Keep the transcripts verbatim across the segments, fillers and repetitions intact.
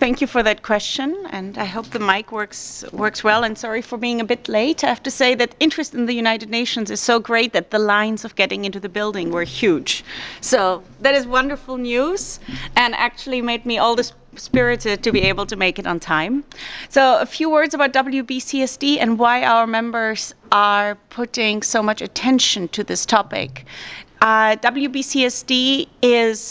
thank you for that question, and I hope the mic works works well, and sorry for being a bit late. I have to say that interest in the United Nations is so great that the lines of getting into the building were huge. So that is wonderful news, and actually made me all this spirited to be able to make it on time. So a few words about W B C S D and why our members are putting so much attention to this topic. Uh, W B C S D is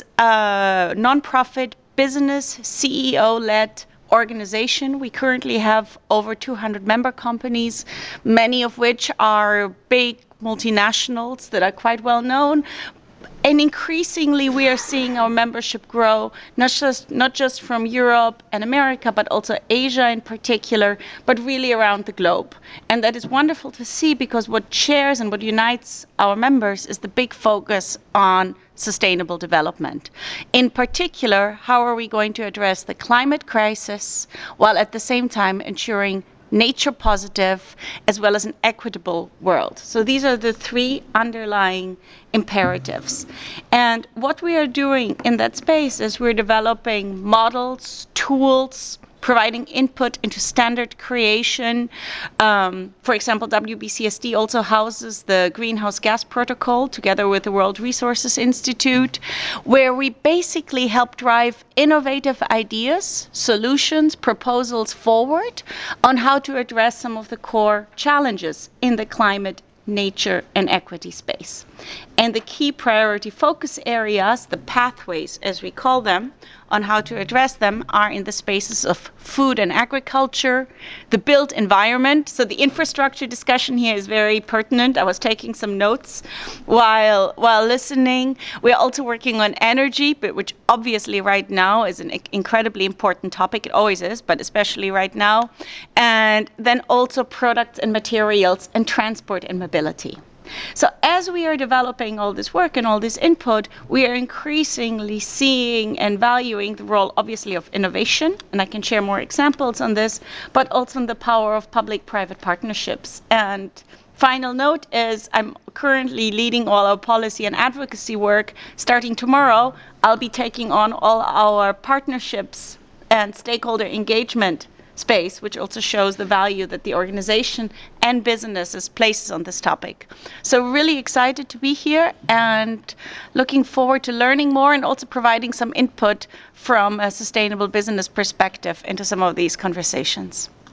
a nonprofit business C E O-led organization. We currently have over two hundred member companies, many of which are big multinationals that are quite well known. And increasingly, we are seeing our membership grow, not just not just from Europe and America, but also Asia in particular, but really around the globe. And that is wonderful to see, because what shares and what unites our members is the big focus on sustainable development. In particular, how are we going to address the climate crisis while at the same time ensuring nature positive, as well as an equitable world. So these are the three underlying imperatives. And what we are doing in that space is we're developing models, tools, providing input into standard creation. Um, for example, W B C S D also houses the Greenhouse Gas Protocol together with the World Resources Institute, where we basically help drive innovative ideas, solutions, proposals forward on how to address some of the core challenges in the climate, nature, and equity space. And the key priority focus areas, the pathways as we call them, on how to address them are in the spaces of food and agriculture, the built environment. So the infrastructure discussion here is very pertinent. I was taking some notes while while listening. We're also working on energy, but which obviously right now is an incredibly important topic. It always is, but especially right now. And then also products and materials and transport and mobility. So as we are developing all this work and all this input, we are increasingly seeing and valuing the role, obviously, of innovation, and I can share more examples on this, but also on the power of public-private partnerships. And final note is I'm currently leading all our policy and advocacy work. Starting tomorrow, I'll be taking on all our partnerships and stakeholder engagement space, which also shows the value that the organization and businesses places on this topic. So really excited to be here and looking forward to learning more and also providing some input from a sustainable business perspective into some of these conversations.